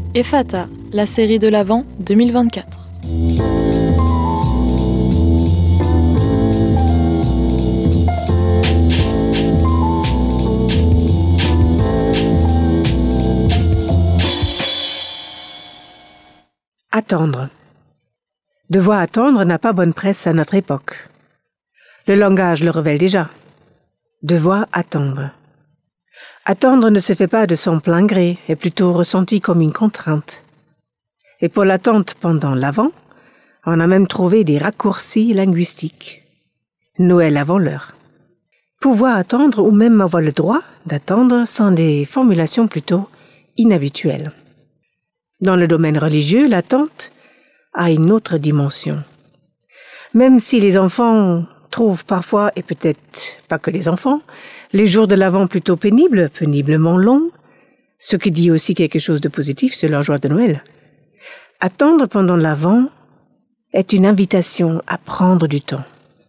Ephata, la série de l'Avent 2024. Attendre. Devoir attendre n'a pas bonne presse à notre époque. Le langage le révèle déjà. Devoir attendre. Attendre ne se fait pas de son plein gré, est plutôt ressenti comme une contrainte. Et pour l'attente pendant l'Avent, on a même trouvé des raccourcis linguistiques. Noël avant l'heure. Pouvoir attendre ou même avoir le droit d'attendre sont des formulations plutôt inhabituelles. Dans le domaine religieux, l'attente a une autre dimension. Même si les enfants trouvent parfois, et peut-être pas que les enfants, les jours de l'Avent plutôt péniblement longs, ce qui dit aussi quelque chose de positif sur leur joie de Noël. Attendre pendant l'Avent est une invitation à prendre du temps,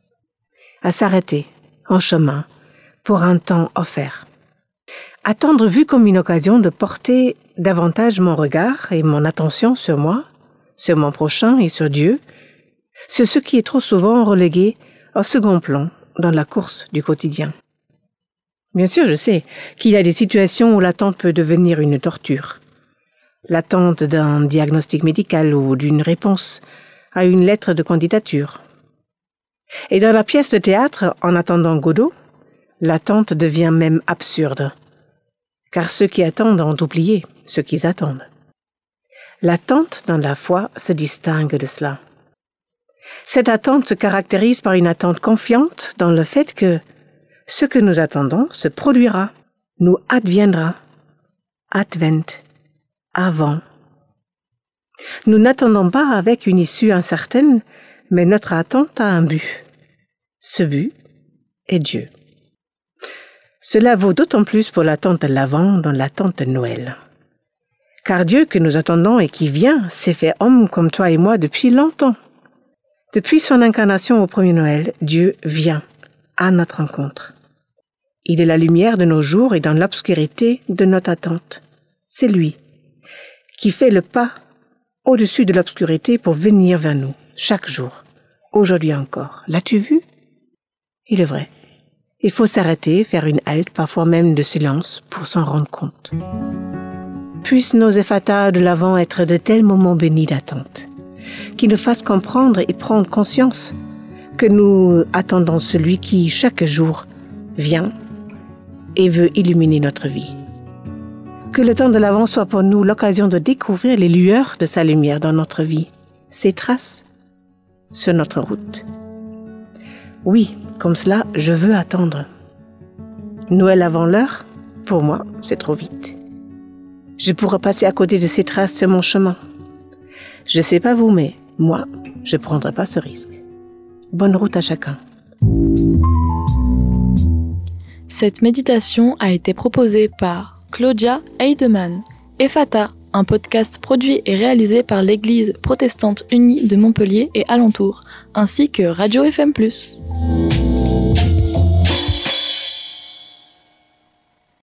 à s'arrêter en chemin pour un temps offert. Attendre vu comme une occasion de porter davantage mon regard et mon attention sur moi, sur mon prochain et sur Dieu, sur ce qui est trop souvent relégué au second plan dans la course du quotidien. Bien sûr, je sais qu'il y a des situations où l'attente peut devenir une torture. L'attente d'un diagnostic médical ou d'une réponse à une lettre de candidature. Et dans la pièce de théâtre, en attendant Godot, l'attente devient même absurde. Car ceux qui attendent ont oublié ce qu'ils attendent. L'attente dans la foi se distingue de cela. Cette attente se caractérise par une attente confiante dans le fait que ce que nous attendons se produira, nous adviendra, advent, avant. Nous n'attendons pas avec une issue incertaine, mais notre attente a un but. Ce but est Dieu. Cela vaut d'autant plus pour l'attente de l'Avent dans l'attente de Noël. Car Dieu que nous attendons et qui vient s'est fait homme comme toi et moi depuis longtemps. Depuis son incarnation au premier Noël, Dieu vient à notre rencontre. Il est la lumière de nos jours et dans l'obscurité de notre attente. C'est lui qui fait le pas au-dessus de l'obscurité pour venir vers nous, chaque jour, aujourd'hui encore. L'as-tu vu? Il est vrai. Il faut s'arrêter, faire une halte, parfois même de silence, pour s'en rendre compte. Puissent nos Ephatas de l'Avent être de tels moments bénis d'attente, qui nous fassent comprendre et prendre conscience que nous attendons celui qui, chaque jour, vient et veut illuminer notre vie. Que le temps de l'Avent soit pour nous l'occasion de découvrir les lueurs de sa lumière dans notre vie, ses traces sur notre route. Oui, comme cela, je veux attendre. Noël avant l'heure, pour moi, c'est trop vite. Je pourrais passer à côté de ces traces sur mon chemin. Je sais pas vous, mais moi, je prendrai pas ce risque. Bonne route à chacun. Cette méditation a été proposée par Claudia Heidemann. Ephata, un podcast produit et réalisé par l'Église protestante unie de Montpellier et alentours, ainsi que Radio FM+.